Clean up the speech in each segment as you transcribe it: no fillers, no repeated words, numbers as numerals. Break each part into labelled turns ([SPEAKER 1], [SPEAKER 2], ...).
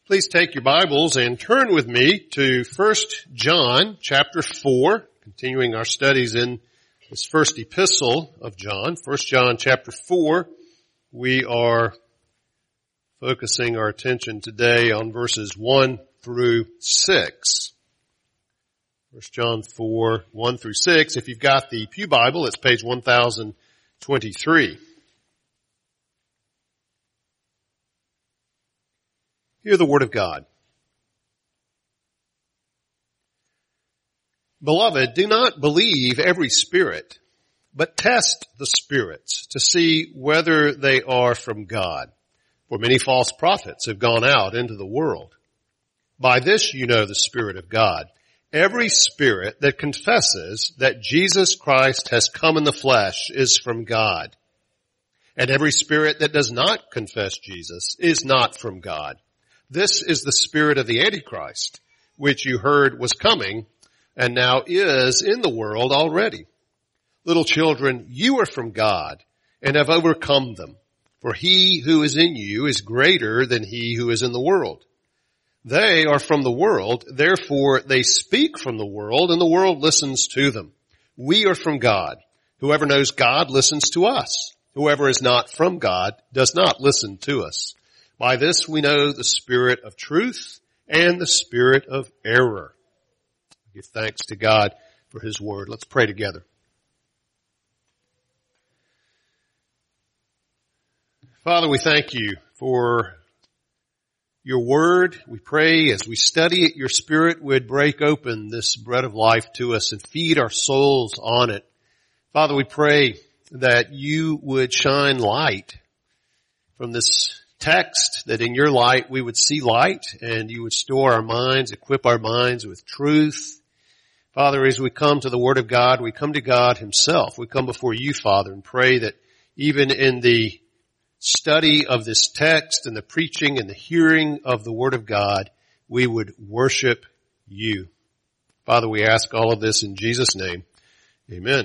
[SPEAKER 1] Please take your Bibles and turn with me to 1 John chapter 4, continuing our studies in this first epistle of John. 1 John chapter 4, we are focusing our attention today on verses 1 through 6. 1 John 4, 1 through 6. If you've got the Pew Bible, it's page 1023. Hear the word of God. Beloved, do not believe every spirit, but test the spirits to see whether they are from God. For many false prophets have gone out into the world. By this you know the Spirit of God. Every spirit that confesses that Jesus Christ has come in the flesh is from God. And every spirit that does not confess Jesus is not from God. This is the spirit of the Antichrist, which you heard was coming and now is in the world already. Little children, you are from God and have overcome them. For he who is in you is greater than he who is in the world. They are from the world, therefore they speak from the world, and the world listens to them. We are from God. Whoever knows God listens to us. Whoever is not from God does not listen to us. By this we know the spirit of truth and the spirit of error. Give thanks to God for his word. Let's pray together. Father, we thank you for your word. We pray as we study it, your spirit would break open this bread of life to us and feed our souls on it. Father, we pray that you would shine light from this text, that in your light we would see light and you would store our minds, equip our minds with truth. Father, as we come to the word of God, we come to God himself. We come before you, Father, and pray that even in the study of this text and the preaching and the hearing of the word of God, we would worship you. Father, we ask all of this in Jesus' name. Amen.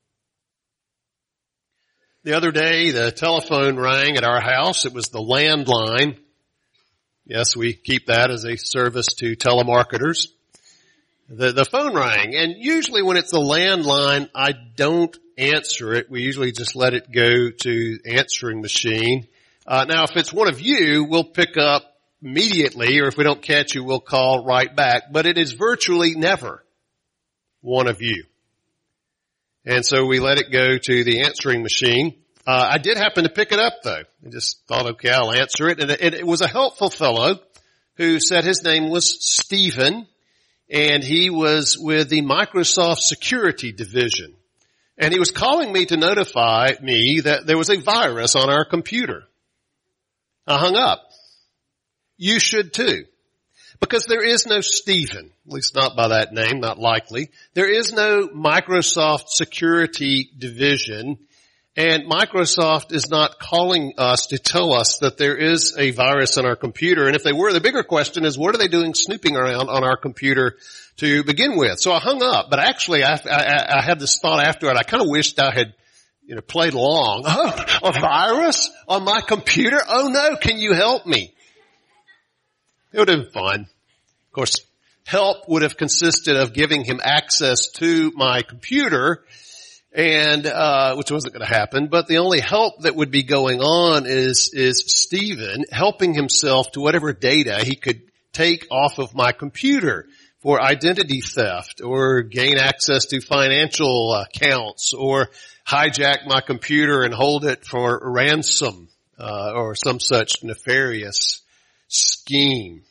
[SPEAKER 1] The other day, the telephone rang at our house. It was the landline. Yes, we keep that as a service to telemarketers. The phone rang, and usually when it's the landline, I don't answer it. We usually just let it go to answering machine. Now, if it's one of you, we'll pick up immediately, or if we don't catch you, we'll call right back. But it is virtually never one of you. And so we let it go to the answering machine. I did happen to pick it up though. I just thought, okay, I'll answer it. And it was a helpful fellow who said his name was Stephen, and he was with the Microsoft Security Division. And he was calling me to notify me that there was a virus on our computer. I hung up. You should too. Because there is no Stephen, at least not by that name, not likely. There is no Microsoft Security Division, and Microsoft is not calling us to tell us that there is a virus on our computer. And if they were, the bigger question is, what are they doing snooping around on our computer to begin with? So I hung up, but actually I had this thought after it. I kind of wished I had played along. Oh, a virus on my computer? Oh no, can you help me? It would have been fun. Of course, help would have consisted of giving him access to my computer, and which wasn't going to happen. But the only help that would be going on is Stephen helping himself to whatever data he could take off of my computer for identity theft, or gain access to financial accounts, or hijack my computer and hold it for ransom, or some such nefarious scheme.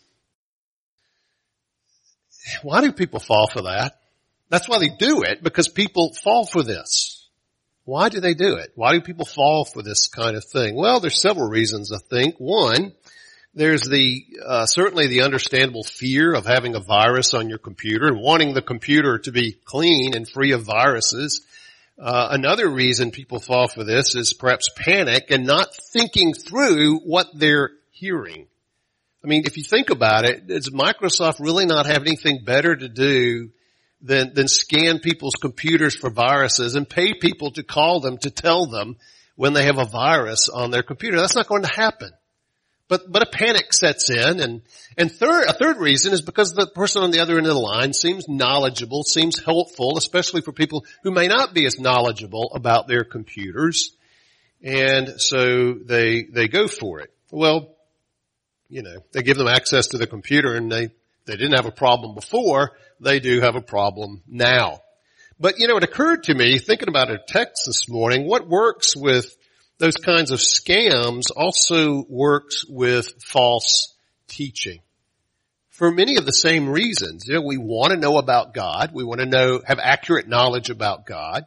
[SPEAKER 1] Why do people fall for that? That's why they do it, because people fall for this. Why do they do it? Why do people fall for this kind of thing? Well, there's several reasons, I think. One, there's certainly the understandable fear of having a virus on your computer and wanting the computer to be clean and free of viruses. Another reason people fall for this is perhaps panic and not thinking through what they're hearing. I mean, if you think about it, does Microsoft really not have anything better to do than scan people's computers for viruses and pay people to call them to tell them when they have a virus on their computer? That's not going to happen. But a panic sets in, and a third reason is because the person on the other end of the line seems knowledgeable, seems helpful, especially for people who may not be as knowledgeable about their computers. And so they go for it. Well, they give them access to the computer, and they didn't have a problem before. They do have a problem now. But it occurred to me, thinking about a text this morning, what works with those kinds of scams also works with false teaching. For many of the same reasons. We want to know about God. We want to have accurate knowledge about God.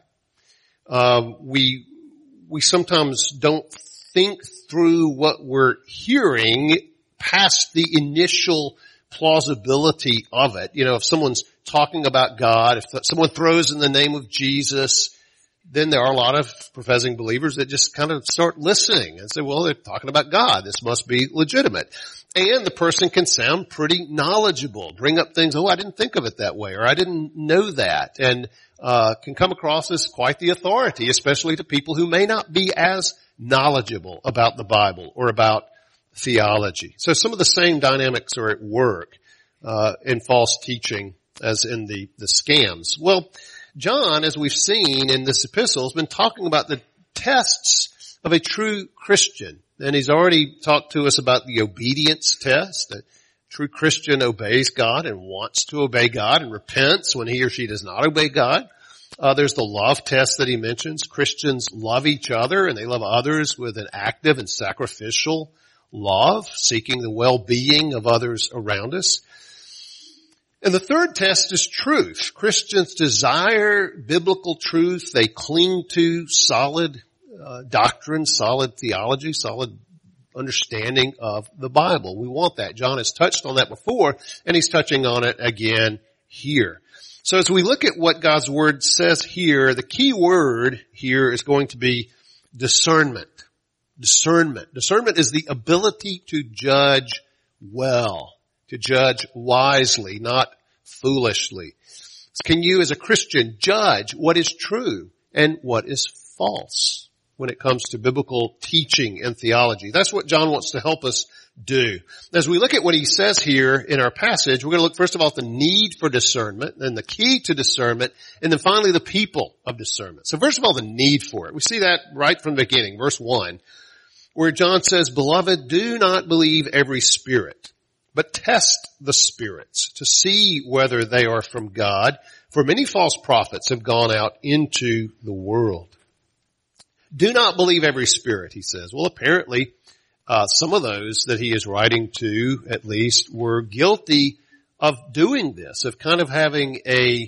[SPEAKER 1] We sometimes don't think through what we're hearing past the initial plausibility of it. If someone's talking about God, if someone throws in the name of Jesus, then there are a lot of professing believers that just kind of start listening and say, well, they're talking about God. This must be legitimate. And the person can sound pretty knowledgeable, bring up things, I didn't think of it that way, or I didn't know that, and can come across as quite the authority, especially to people who may not be as knowledgeable about the Bible or about theology. So some of the same dynamics are at work in false teaching as in the scams. Well, John, as we've seen in this epistle, has been talking about the tests of a true Christian. And he's already talked to us about the obedience test. A true Christian obeys God and wants to obey God and repents when he or she does not obey God. There's the love test that he mentions. Christians love each other and they love others with an active and sacrificial love, seeking the well-being of others around us. And the third test is truth. Christians desire biblical truth. They cling to solid doctrine, solid theology, solid understanding of the Bible. We want that. John has touched on that before, and he's touching on it again here. So as we look at what God's Word says here, the key word here is going to be discernment. Discernment. Discernment is the ability to judge well, to judge wisely, not foolishly. Can you as a Christian judge what is true and what is false when it comes to biblical teaching and theology? That's what John wants to help us do. As we look at what he says here in our passage, we're going to look first of all at the need for discernment, then the key to discernment, and then finally the people of discernment. So first of all, the need for it. We see that right from the beginning, verse 1, where John says, "Beloved, do not believe every spirit, but test the spirits to see whether they are from God, for many false prophets have gone out into the world." Do not believe every spirit, he says. Well, apparently, some of those that he is writing to, at least, were guilty of doing this, of kind of having a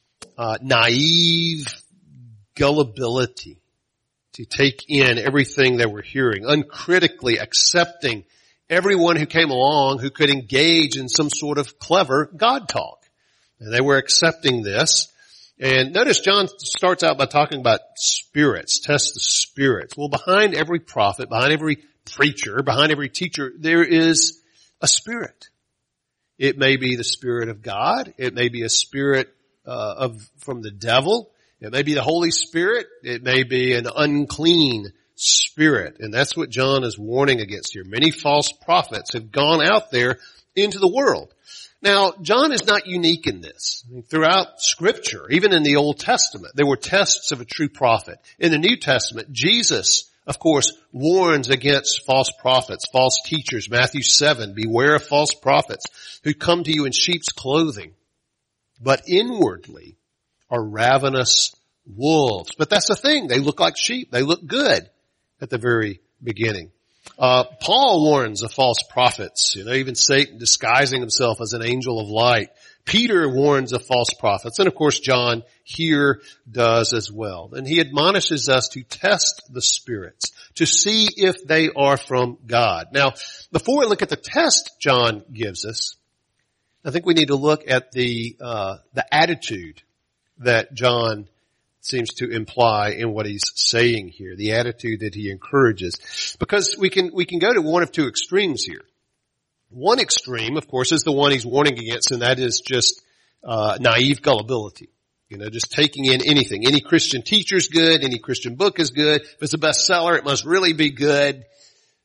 [SPEAKER 1] naive gullibility to take in everything they were hearing, uncritically accepting everyone who came along who could engage in some sort of clever God talk. And they were accepting this. And notice John starts out by talking about spirits, test the spirits. Well, behind every prophet, behind every preacher, behind every teacher, there is a spirit. It may be the Spirit of God. It may be a spirit from the devil. It may be the Holy Spirit. It may be an unclean spirit. And that's what John is warning against here. Many false prophets have gone out there into the world. Now, John is not unique in this. I mean, throughout Scripture, even in the Old Testament, there were tests of a true prophet. In the New Testament, Jesus, of course, warns against false prophets, false teachers. Matthew 7, beware of false prophets who come to you in sheep's clothing, but inwardly are ravenous wolves. But that's the thing. They look like sheep. They look good at the very beginning. Paul warns of false prophets, even Satan disguising himself as an angel of light. Peter warns of false prophets. And of course, John here does as well. And he admonishes us to test the spirits, to see if they are from God. Now, before we look at the test John gives us, I think we need to look at the attitude that John seems to imply in what he's saying here, the attitude that he encourages. Because we can go to one of two extremes here. One extreme, of course, is the one he's warning against, and that is just naive gullibility. Just taking in anything. Any Christian teacher's good, any Christian book is good. If it's a bestseller, it must really be good.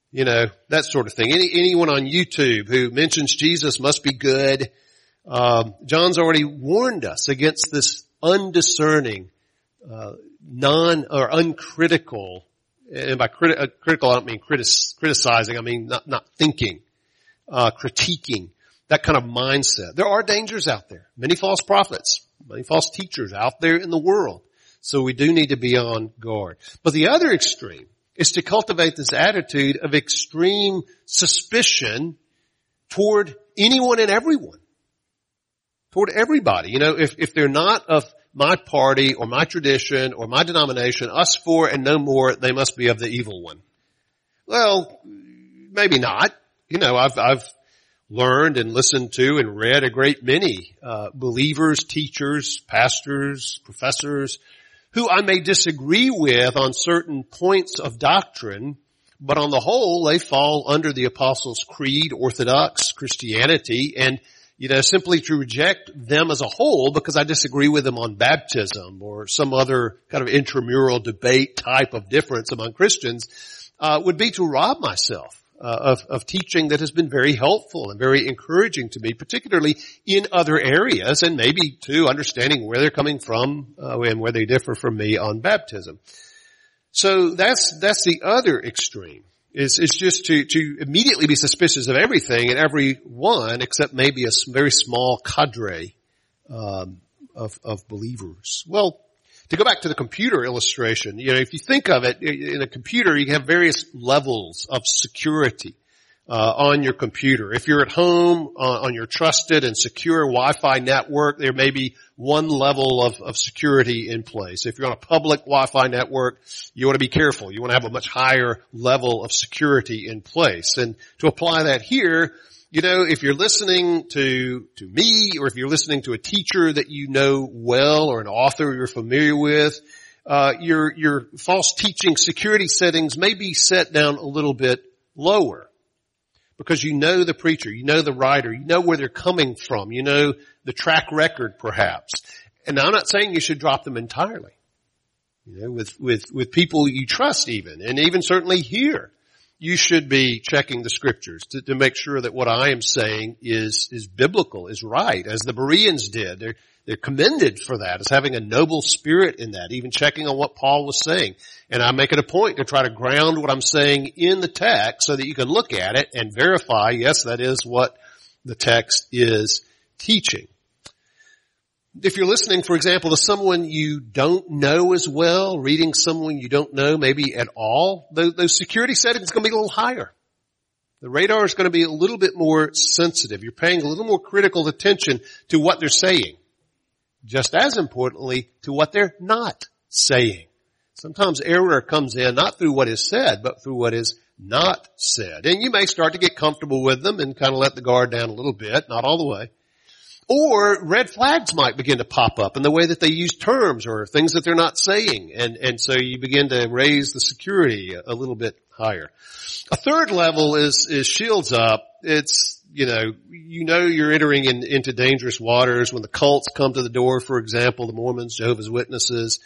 [SPEAKER 1] that sort of thing. Anyone on YouTube who mentions Jesus must be good. John's already warned us against this undiscerning, uncritical, and by critical I don't mean criticizing, I mean not thinking, critiquing, that kind of mindset. There are dangers out there. Many false prophets, many false teachers out there in the world. So we do need to be on guard. But the other extreme is to cultivate this attitude of extreme suspicion toward anyone and everyone. Toward everybody. If they're not of my party or my tradition or my denomination, us four and no more, they must be of the evil one. Well, maybe not. I've learned and listened to and read a great many believers, teachers, pastors, professors who I may disagree with on certain points of doctrine, but on the whole they fall under the Apostles' Creed, Orthodox Christianity, and simply to reject them as a whole because I disagree with them on baptism or some other kind of intramural debate type of difference among Christians would be to rob myself of teaching that has been very helpful and very encouraging to me, particularly in other areas, and maybe too understanding where they're coming from and where they differ from me on baptism. So that's the other extreme. Is just to immediately be suspicious of everything and everyone except maybe a very small cadre of believers. Well, to go back to the computer illustration, if you think of it, in a computer you have various levels of security on your computer. If you're at home on your trusted and secure Wi-Fi network, there may be one level of security in place. If you're on a public Wi-Fi network, you want to be careful. You want to have a much higher level of security in place. And to apply that here, if you're listening to me or if you're listening to a teacher that you know well or an author you're familiar with, your false teaching security settings may be set down a little bit lower. Because you know the preacher, you know the writer, you know where they're coming from, you know the track record perhaps. And I'm not saying you should drop them entirely. With people you trust even, and even certainly here, you should be checking the scriptures to make sure that what I am saying is biblical, is right, as the Bereans did. They're commended for that, as having a noble spirit in that, even checking on what Paul was saying. And I make it a point to try to ground what I'm saying in the text so that you can look at it and verify, yes, that is what the text is teaching. If you're listening, for example, to someone you don't know as well, reading someone you don't know maybe at all, those security settings are going to be a little higher. The radar is going to be a little bit more sensitive. You're paying a little more critical attention to what they're saying. Just as importantly, to what they're not saying. Sometimes error comes in not through what is said, but through what is not said. And you may start to get comfortable with them and kind of let the guard down a little bit, not all the way. Or red flags might begin to pop up in the way that they use terms or things that they're not saying. And so you begin to raise the security a little bit higher. A third level is shields up. It's, you're entering into dangerous waters when the cults come to the door, for example, the Mormons, Jehovah's Witnesses,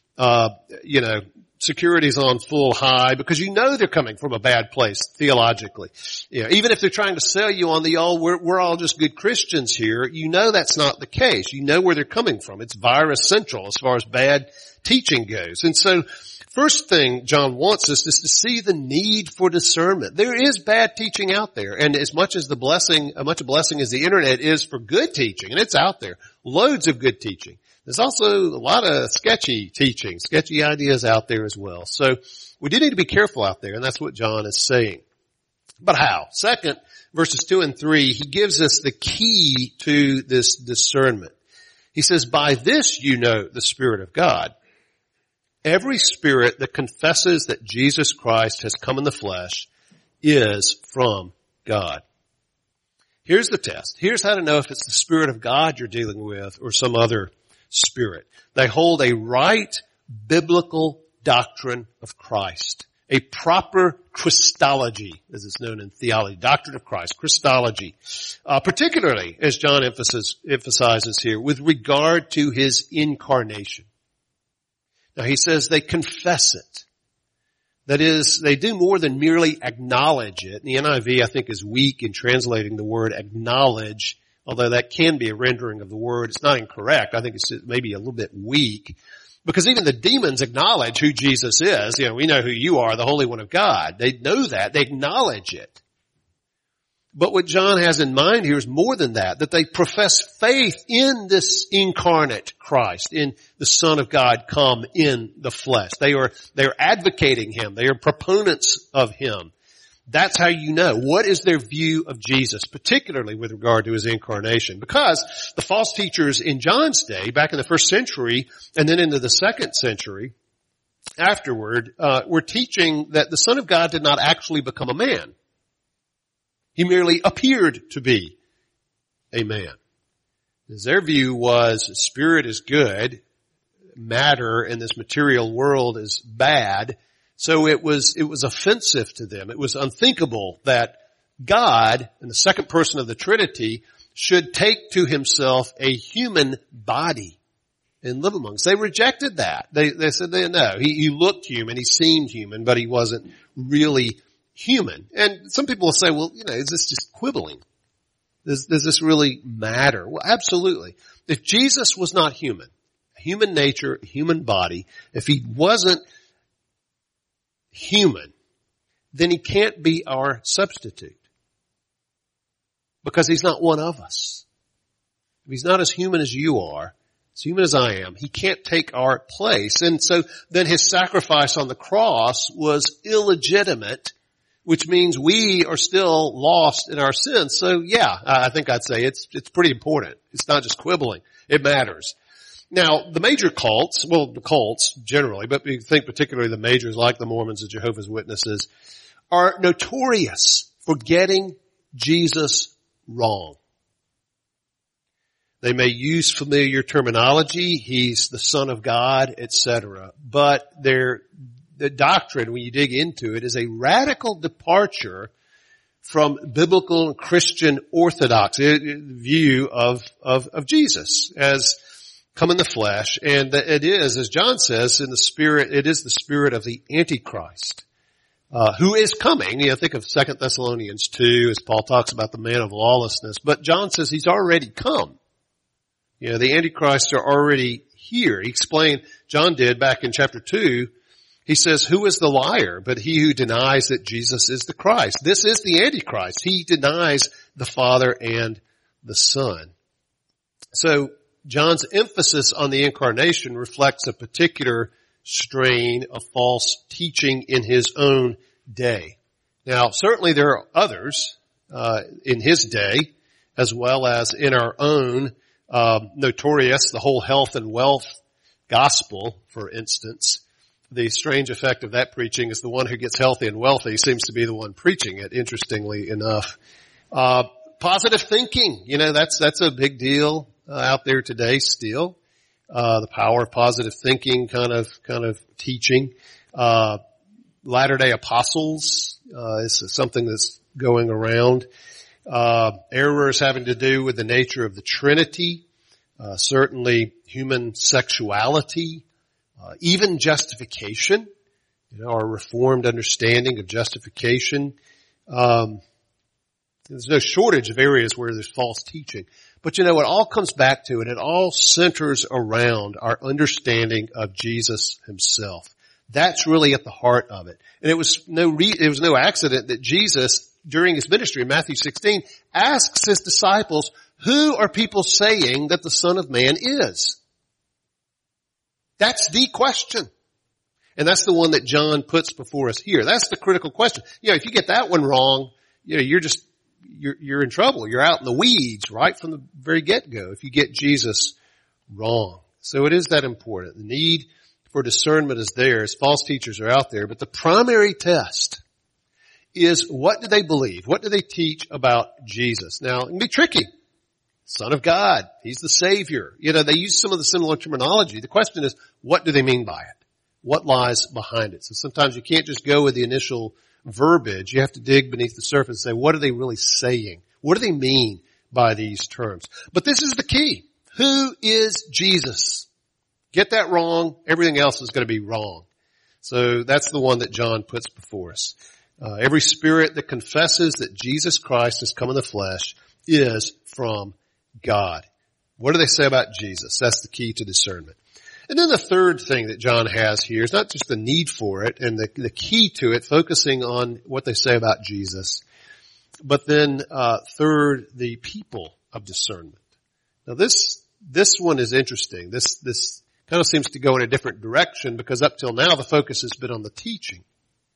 [SPEAKER 1] security's on full high because you know they're coming from a bad place theologically. Even if they're trying to sell you on we're all just good Christians here, you know that's not the case. You know where they're coming from. It's virus central as far as bad teaching goes. And so first thing John wants us is to see the need for discernment. There is bad teaching out there, and as much a blessing as the internet is for good teaching, and it's out there, loads of good teaching. There's also a lot of sketchy teaching, sketchy ideas out there as well. So we do need to be careful out there, and that's what John is saying. But how? Second, verses 2 and 3, he gives us the key to this discernment. He says, by this you know the Spirit of God. Every spirit that confesses that Jesus Christ has come in the flesh is from God. Here's the test. Here's how to know if it's the Spirit of God you're dealing with or some other spirit. They hold a right biblical doctrine of Christ. A proper Christology, as it's known in theology. Doctrine of Christ, Christology. Particularly, as John emphasizes here, with regard to his incarnation. Now he says they confess it. That is, they do more than merely acknowledge it. And the NIV, I think, is weak in translating the word acknowledge, although that can be a rendering of the word. It's not incorrect. I think it's maybe a little bit weak. Because even the demons acknowledge who Jesus is. You know, we know who you are, the Holy One of God. They know that. They acknowledge it. But what John has in mind here is more than that they profess faith in this incarnate Christ, in the Son of God come in the flesh. They are advocating Him. They are proponents of Him. That's how you know. What is their view of Jesus, particularly with regard to His incarnation? Because the false teachers in John's day, back in the first century, and then into the second century afterward, were teaching that the Son of God did not actually become a man. He merely appeared to be a man. Their view was spirit is good, matter in this material world is bad, so it was offensive to them. It was unthinkable that God, in the second person of the Trinity, should take to Himself a human body and live amongst. They rejected that. They said, no, he looked human, he seemed human, but he wasn't really human. And some people will say, well, is this just quibbling? Does this really matter? Well, absolutely. If Jesus was not human, human nature, human body, if He wasn't human, then He can't be our substitute. Because He's not one of us. If He's not as human as you are, as human as I am, He can't take our place. And so then His sacrifice on the cross was illegitimate, which means we are still lost in our sins. So yeah, I think I'd say it's pretty important. It's not just quibbling. It matters. Now, the major cults, well, the cults generally, but we think particularly the majors like the Mormons and Jehovah's Witnesses, are notorious for getting Jesus wrong. They may use familiar terminology, He's the Son of God, etc. But the doctrine, when you dig into it, is a radical departure from biblical and Christian orthodox view of Jesus as come in the flesh. And it is, as John says, in the spirit, it is the spirit of the Antichrist, who is coming. Think of 2 Thessalonians 2 as Paul talks about the man of lawlessness. But John says he's already come. The Antichrists are already here. He explained, John did back in chapter 2, he says, who is the liar but he who denies that Jesus is the Christ? This is the Antichrist. He denies the Father and the Son. So John's emphasis on the incarnation reflects a particular strain of false teaching in his own day. Now, certainly there are others in his day, as well as in our own notorious, the whole health and wealth gospel, for instance. The strange effect of that preaching is the one who gets healthy and wealthy seems to be the one preaching it, interestingly enough. Positive thinking, that's a big deal out there today still. The power of positive thinking kind of teaching. Latter-day Apostles is something that's going around. Errors having to do with the nature of the Trinity, certainly human sexuality, even justification, our reformed understanding of justification. There's no shortage of areas where there's false teaching. But it all comes back to it all centers around our understanding of Jesus Himself. That's really at the heart of it. And it was no accident that Jesus, during His ministry in Matthew 16, asks His disciples, who are people saying that the Son of Man is? That's the question. And that's the one that John puts before us here. That's the critical question. If you get that one wrong, you're in trouble. You're out in the weeds right from the very get-go if you get Jesus wrong. So it is that important. The need for discernment is there as false teachers are out there. But the primary test is, what do they believe? What do they teach about Jesus? Now, it can be tricky. Son of God. He's the Savior. They use some of the similar terminology. The question is, what do they mean by it? What lies behind it? So sometimes you can't just go with the initial verbiage. You have to dig beneath the surface and say, what are they really saying? What do they mean by these terms? But this is the key. Who is Jesus? Get that wrong, everything else is going to be wrong. So that's the one that John puts before us. Every spirit that confesses that Jesus Christ has come in the flesh is from God. What do they say about Jesus? That's the key to discernment. And then the third thing that John has here is not just the need for it and the key to it, focusing on what they say about Jesus, but then third, the people of discernment. Now this one is interesting. This kind of seems to go in a different direction because up till now the focus has been on the teaching.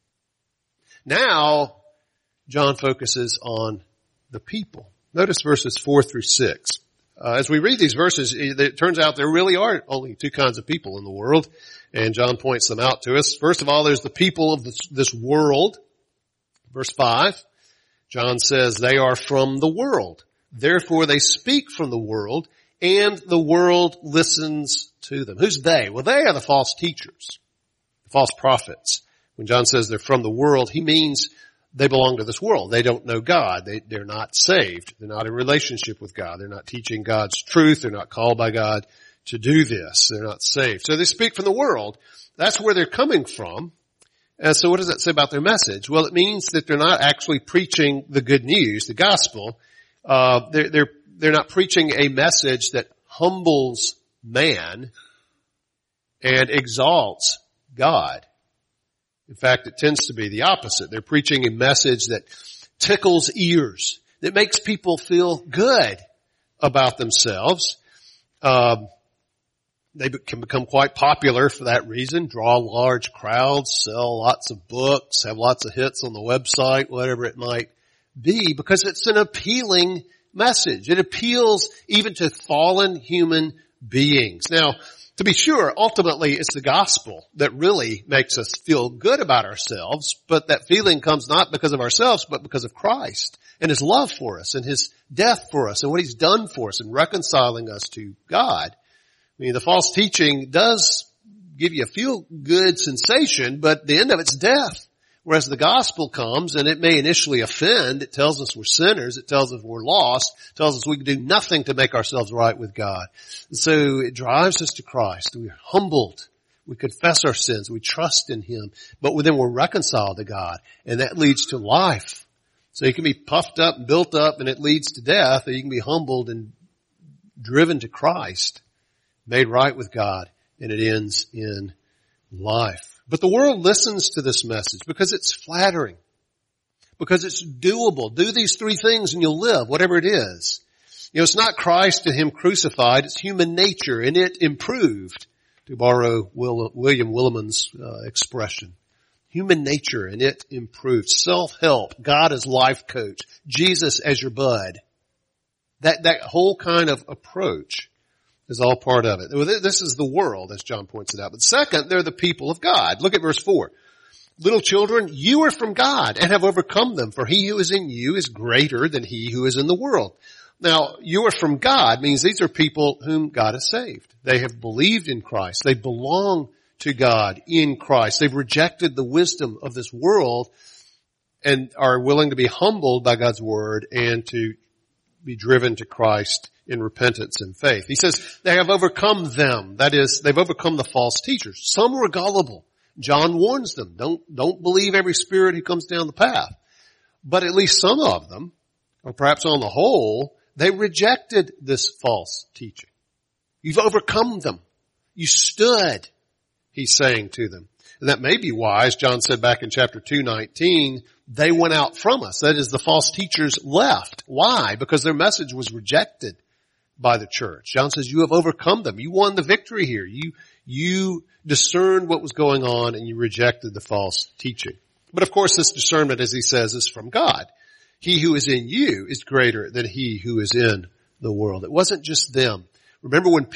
[SPEAKER 1] Now, John focuses on the people. Notice verses 4 through 6. As we read these verses, it turns out there really are only two kinds of people in the world, and John points them out to us. First of all, there's the people of this world. Verse 5, John says, they are from the world. Therefore they speak from the world, and the world listens to them. Who's they? Well, they are the false teachers, the false prophets. When John says they're from the world, he means they belong to this world. They don't know God. They're not saved. They're not in relationship with God. They're not teaching God's truth. They're not called by God to do this. They're not saved. So they speak from the world. That's where they're coming from. And so what does that say about their message? Well, it means that they're not actually preaching the good news, the gospel. They're not preaching a message that humbles man and exalts God. In fact, it tends to be the opposite. They're preaching a message that tickles ears, that makes people feel good about themselves. They can become quite popular for that reason, draw large crowds, sell lots of books, have lots of hits on the website, whatever it might be, because it's an appealing message. It appeals even to fallen human beings. Now, to be sure, ultimately it's the gospel that really makes us feel good about ourselves, but that feeling comes not because of ourselves, but because of Christ and His love for us and His death for us and what He's done for us in reconciling us to God. I mean, the false teaching does give you a feel-good sensation, but the end of it's death. Whereas the gospel comes and it may initially offend. It tells us we're sinners. It tells us we're lost. It tells us we can do nothing to make ourselves right with God. And so it drives us to Christ. We're humbled. We confess our sins. We trust in Him. But then we're reconciled to God. And that leads to life. So you can be puffed up and built up and it leads to death. Or you can be humbled and driven to Christ, made right with God. And it ends in life. But the world listens to this message because it's flattering, because it's doable. Do these three things and you'll live, whatever it is. You know, it's not Christ and Him crucified, it's human nature and it improved, to borrow William Williman's expression. Human nature and it improved. Self-help, God as life coach, Jesus as your bud. That whole kind of approach is all part of it. This is the world, as John points it out. But second, they're the people of God. Look at verse 4. Little children, you are from God and have overcome them, for He who is in you is greater than he who is in the world. Now, you are from God means these are people whom God has saved. They have believed in Christ. They belong to God in Christ. They've rejected the wisdom of this world and are willing to be humbled by God's word and to be driven to Christ in repentance and faith. He says they have overcome them. That is, they've overcome the false teachers. Some were gullible. John warns them, don't believe every spirit who comes down the path. But at least some of them, or perhaps on the whole, they rejected this false teaching. You've overcome them. You stood, he's saying to them. And that may be why, as John said back in chapter 2:19, they went out from us. That is, the false teachers left. Why? Because their message was rejected by the church. John says, you have overcome them. You won the victory here. You discerned what was going on and you rejected the false teaching. But of course this discernment, as he says, is from God. He who is in you is greater than he who is in the world. It wasn't just them. Remember when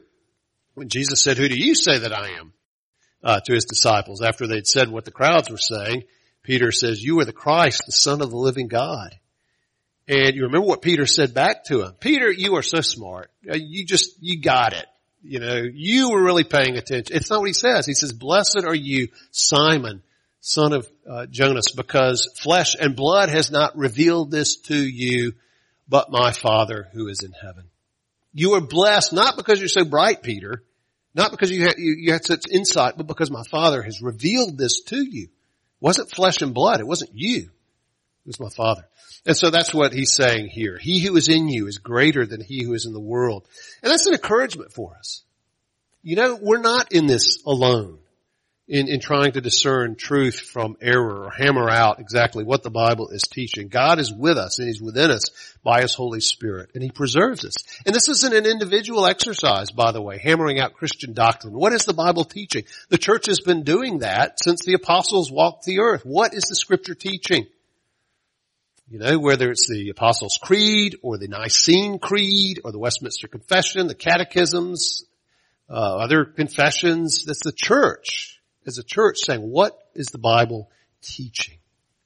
[SPEAKER 1] Jesus said, who do you say that I am? To his disciples after they'd said what the crowds were saying, Peter says, you are the Christ, the Son of the living God. And you remember what Peter said back to him. Peter, you are so smart. You got it. You know, you were really paying attention. It's not what he says. He says, blessed are you, Simon, son of Jonas, because flesh and blood has not revealed this to you, but my Father who is in heaven. You are blessed not because you're so bright, Peter. Not because you had such insight, but because my Father has revealed this to you. It wasn't flesh and blood. It wasn't you. It was my Father. And so that's what he's saying here. He who is in you is greater than he who is in the world. And that's an encouragement for us. You know, we're not in this alone in trying to discern truth from error or hammer out exactly what the Bible is teaching. God is with us and he's within us by his Holy Spirit, and he preserves us. And this isn't an individual exercise, by the way, hammering out Christian doctrine. What is the Bible teaching? The church has been doing that since the apostles walked the earth. What is the scripture teaching? You know, whether it's the Apostles' Creed or the Nicene Creed or the Westminster Confession, the catechisms, other confessions, that's the church. As a church saying, what is the Bible teaching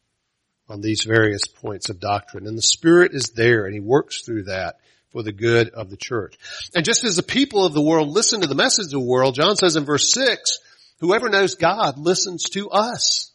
[SPEAKER 1] on these various points of doctrine? And the Spirit is there, and he works through that for the good of the church. And just as the people of the world listen to the message of the world, John says in verse 6, whoever knows God listens to us.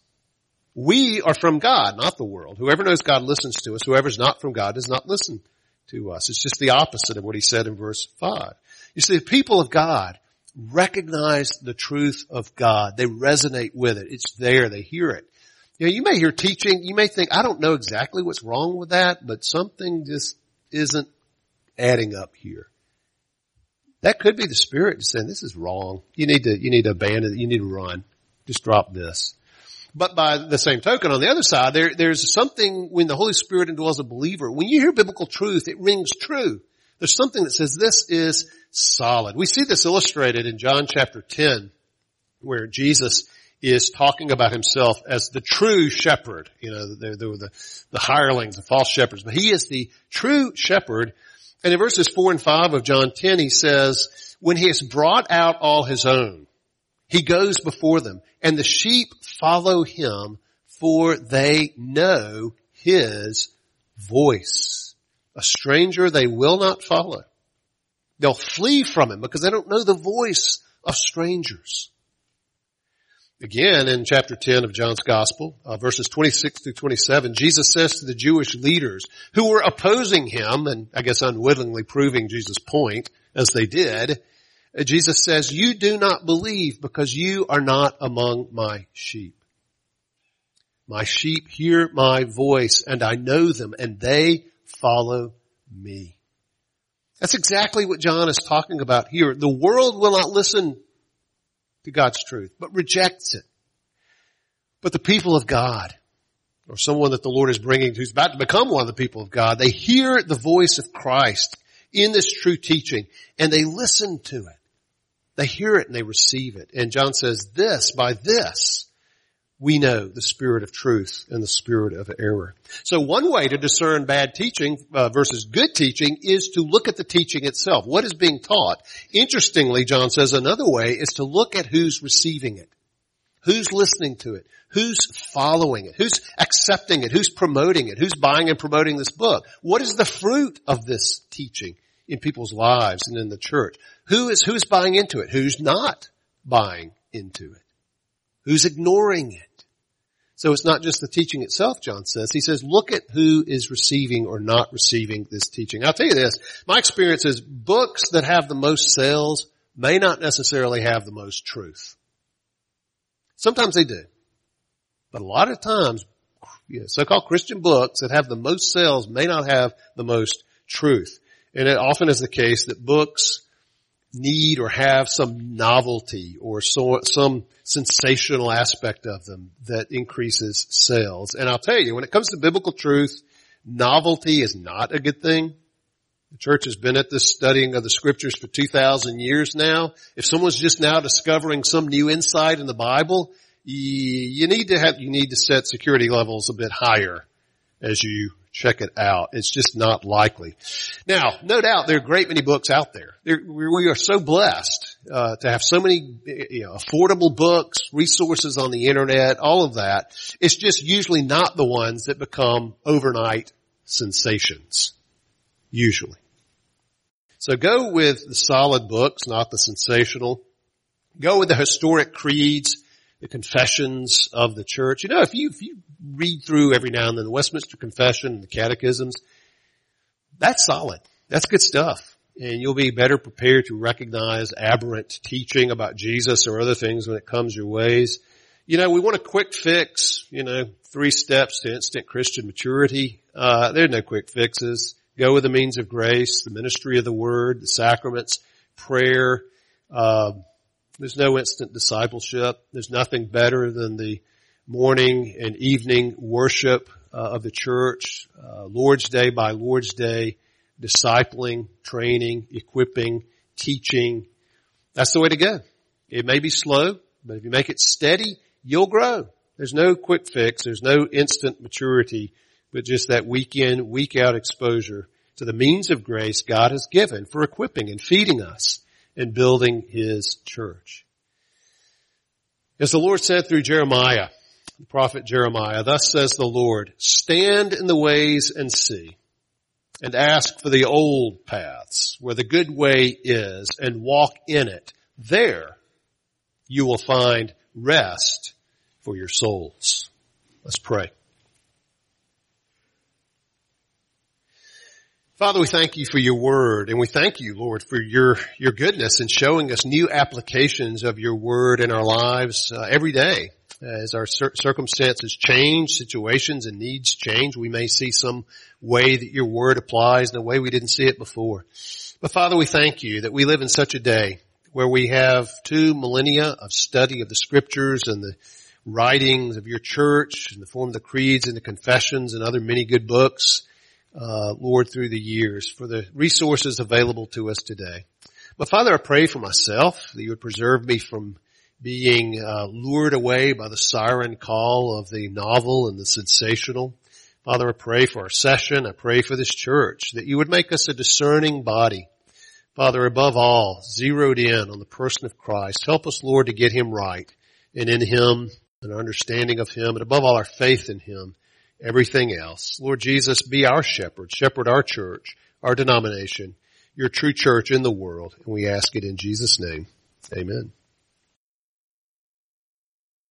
[SPEAKER 1] We are from God, not the world. Whoever knows God listens to us. Whoever's not from God does not listen to us. It's just the opposite of what he said in verse 5. You see, the people of God recognize the truth of God. They resonate with it. It's there. They hear it. You know, you may hear teaching. You may think, I don't know exactly what's wrong with that, but something just isn't adding up here. That could be the Spirit saying, this is wrong. You need to abandon it. You need to run. Just drop this. But by the same token, on the other side, there's something when the Holy Spirit indwells a believer. When you hear biblical truth, it rings true. There's something that says this is solid. We see this illustrated in John chapter 10, where Jesus is talking about himself as the true shepherd. You know, there were the hirelings, the false shepherds, but he is the true shepherd. And in verses 4 and 5 of John 10, he says, when he has brought out all his own, he goes before them, and the sheep follow him, for they know his voice. A stranger they will not follow. They'll flee from him because they don't know the voice of strangers. Again, in chapter 10 of John's Gospel, verses 26 through 27, Jesus says to the Jewish leaders who were opposing him, and I guess unwittingly proving Jesus' point, as they did, Jesus says, you do not believe because you are not among my sheep. My sheep hear my voice, and I know them, and they follow me. That's exactly what John is talking about here. The world will not listen to God's truth, but rejects it. But the people of God, or someone that the Lord is bringing who's about to become one of the people of God, they hear the voice of Christ in this true teaching, and they listen to it. They hear it and they receive it. And John says by this, we know the spirit of truth and the spirit of error. So one way to discern bad teaching versus good teaching is to look at the teaching itself. What is being taught? Interestingly, John says another way is to look at who's receiving it. Who's listening to it? Who's following it? Who's accepting it? Who's promoting it? Who's buying and promoting this book? What is the fruit of this teaching in people's lives and in the church? Who's buying into it? Who's not buying into it? Who's ignoring it? So it's not just the teaching itself, John says. He says, look at who is receiving or not receiving this teaching. I'll tell you this, my experience is books that have the most sales may not necessarily have the most truth. Sometimes they do. But a lot of times, so-called Christian books that have the most sales may not have the most truth. And it often is the case that books need or have some novelty or some sensational aspect of them that increases sales. And I'll tell you, when it comes to biblical truth, novelty is not a good thing. The church has been at this studying of the scriptures for 2,000 years now. If someone's just now discovering some new insight in the Bible, you need to set security levels a bit higher as you check it out. It's just not likely. Now, no doubt there are a great many books out there. We are so blessed to have so many affordable books, resources on the internet, all of that. It's just usually not the ones that become overnight sensations. Usually. So go with the solid books, not the sensational. Go with the historic creeds, the confessions of the church. You know, if you read through every now and then the Westminster Confession and the catechisms, that's solid. That's good stuff. and you'll be better prepared to recognize aberrant teaching about Jesus or other things when it comes your ways. We want a quick fix, 3 steps to instant Christian maturity. There are no quick fixes. Go with the means of grace, the ministry of the word, the sacraments, prayer. There's no instant discipleship. There's nothing better than the morning and evening worship of the church, Lord's Day by Lord's Day, discipling, training, equipping, teaching. That's the way to go. It may be slow, but if you make it steady, you'll grow. There's no quick fix. There's no instant maturity, but just that week in, week out exposure to the means of grace God has given for equipping and feeding us and building His church. As the Lord said through Jeremiah, the prophet Jeremiah, thus says the Lord, stand in the ways and see, and ask for the old paths where the good way is, and walk in it. There you will find rest for your souls. Let's pray. Father, we thank you for your word, and we thank you, Lord, for your goodness in showing us new applications of your word in our lives every day. As our circumstances change, situations and needs change, we may see some way that your word applies in a way we didn't see it before. But Father, we thank you that we live in such a day where we have 2 millennia of study of the scriptures and the writings of your church in the form of the creeds and the confessions and other many good books, Lord, through the years, for the resources available to us today. But Father, I pray for myself that you would preserve me from being lured away by the siren call of the novel and the sensational. Father, I pray for our session. I pray for this church, that you would make us a discerning body. Father, above all, zeroed in on the person of Christ. Help us, Lord, to get him right, and in him, an understanding of him, and above all, our faith in him, everything else. Lord Jesus, be our shepherd. Shepherd our church, our denomination, your true church in the world. And we ask it in Jesus' name. Amen.